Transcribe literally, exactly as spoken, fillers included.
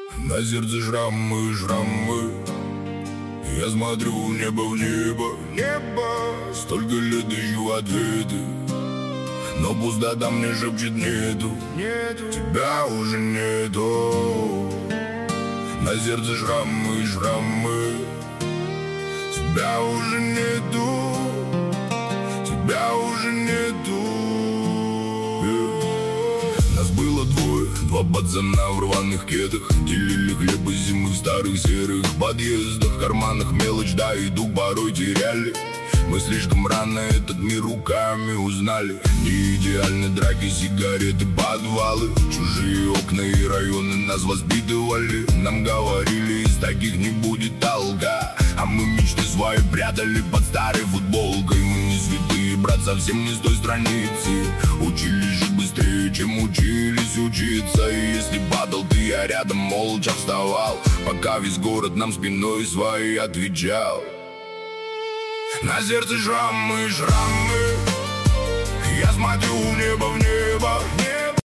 На сердце шрамы, шрамы. Я смотрю в небо, в небо, небо. Столько лет ищу ответы, но пустота мне шепчет нету, нету. Тебя уже нету. На сердце шрамы, шрамы. Тебя уже нету. Тебя уже нету. Нас было двое, два пацана в рваных кедах. Делили хлеб из зимы в старых серых подъездах. В карманах мелочь, да и дух порой теряли. Мы слишком рано этот мир руками узнали. Не идеальны драки, сигареты, подвалы. Чужие окна и районы нас воспитывали. Нам говорили, из таких не будет толка. А мы мечты свои прятали под старой футболкой. Мы не святые, брат, совсем не с той страницы. Учились жить быстрее, чем учились учиться. И если падал ты, я рядом молча вставал, пока весь город нам спиной своей отвечал. На сердце шрамы, шрамы. Я смотрю в небо, в